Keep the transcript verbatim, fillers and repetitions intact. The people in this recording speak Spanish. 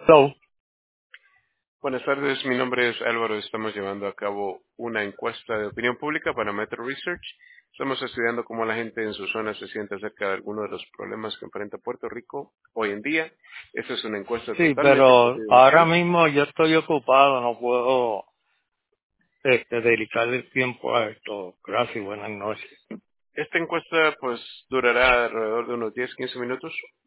So, Buenas tardes, mi nombre es Álvaro. Estamos llevando a cabo una encuesta de opinión pública para Metro Research. Estamos estudiando cómo la gente en su zona se siente acerca de algunos de los problemas que enfrenta Puerto Rico hoy en día. Esta es una encuesta sí, totalmente pero ahora confidencial. mismo yo estoy ocupado, no puedo este, dedicarle el tiempo a esto. Gracias y buenas noches. Esta encuesta pues durará alrededor de unos diez a quince minutos.